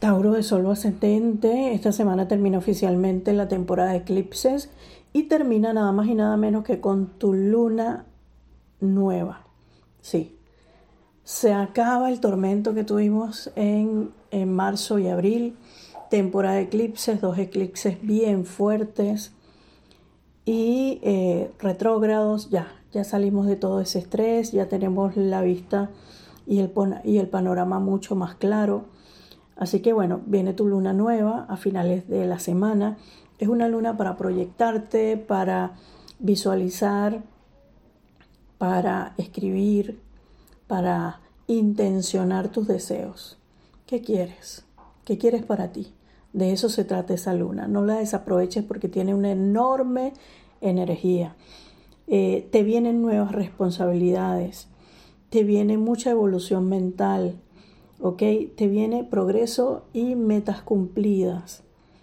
Tauro de Sol ascendente, esta semana termina oficialmente la temporada de eclipses y termina nada más y nada menos que con tu luna nueva. Sí, se acaba el tormento que tuvimos en marzo y abril, temporada de eclipses, 2 eclipses bien fuertes y retrógrados. Ya salimos de todo ese estrés, ya tenemos la vista y el panorama mucho más claro. Así que bueno, viene tu luna nueva a finales de la semana. Es una luna para proyectarte, para visualizar, para escribir, para intencionar tus deseos. ¿Qué quieres? ¿Qué quieres para ti? De eso se trata esa luna. No la desaproveches porque tiene una enorme energía. Te vienen nuevas responsabilidades. Te viene mucha evolución mental. ¿Ok? Te viene progreso y metas cumplidas.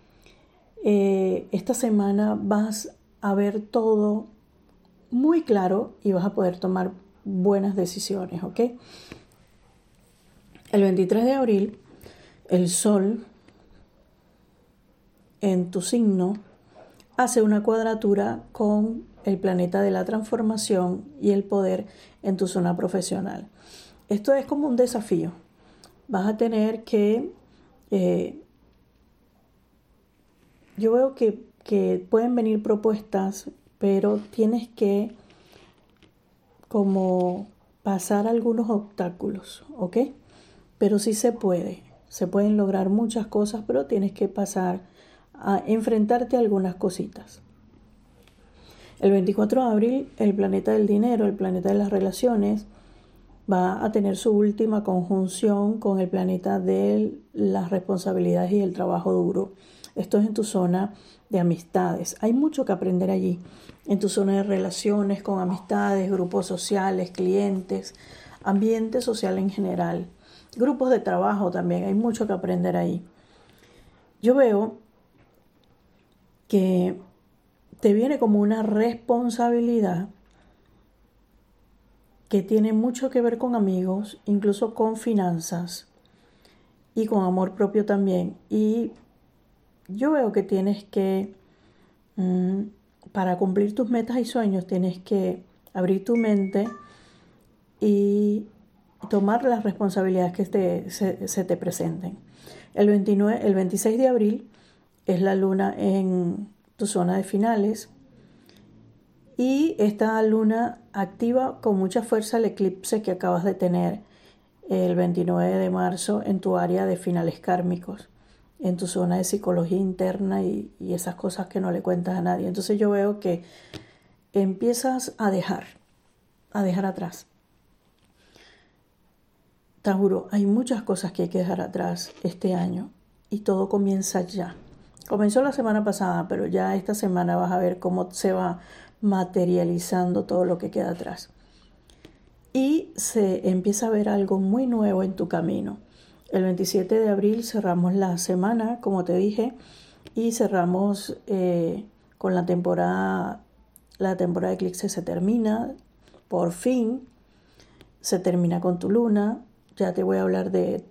Esta semana vas a ver todo muy claro y vas a poder tomar buenas decisiones, ¿ok? El 23 de abril, el Sol en tu signo hace una cuadratura con el planeta de la transformación y el poder en tu zona profesional. Esto es como un desafío. Vas a tener que... yo veo que pueden venir propuestas, pero tienes que como pasar algunos obstáculos, ¿ok? Pero sí se pueden lograr muchas cosas, pero tienes que pasar a enfrentarte a algunas cositas. El 24 de abril, el planeta del dinero, el planeta de las relaciones, va a tener su última conjunción con el planeta de las responsabilidades y el trabajo duro. Esto es en tu zona de amistades. Hay mucho que aprender allí, en tu zona de relaciones con amistades, grupos sociales, clientes, ambiente social en general, grupos de trabajo también. Hay mucho que aprender ahí. Yo veo que te viene como una responsabilidad que tiene mucho que ver con amigos, incluso con finanzas y con amor propio también. Y yo veo que tienes que, para cumplir tus metas y sueños, tienes que abrir tu mente y tomar las responsabilidades que se te presenten. El 26 de abril es la luna en tu zona de finales y esta luna activa con mucha fuerza el eclipse que acabas de tener el 29 de marzo en tu área de finales kármicos, en tu zona de psicología interna y esas cosas que no le cuentas a nadie. Entonces yo veo que empiezas a dejar atrás. Tauro, hay muchas cosas que hay que dejar atrás este año y todo comienza ya. Comenzó la semana pasada, pero ya esta semana vas a ver cómo se va materializando todo lo que queda atrás. Y se empieza a ver algo muy nuevo en tu camino. El 27 de abril cerramos la semana, como te dije, y cerramos con la temporada de eclipse se termina, por fin, se termina con tu luna. Ya te voy a hablar de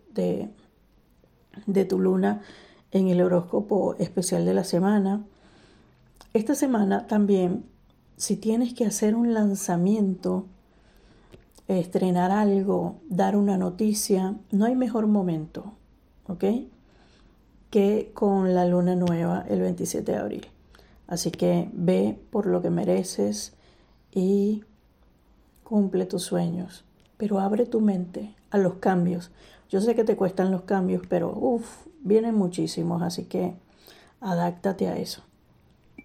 tu luna en el horóscopo especial de la semana. Esta semana también, si tienes que hacer un lanzamiento, estrenar algo, dar una noticia, no hay mejor momento, ¿ok? Que con la luna nueva el 27 de abril. Así que ve por lo que mereces y cumple tus sueños. Pero abre tu mente a los cambios. Yo sé que te cuestan los cambios, pero vienen muchísimos, así que adáptate a eso.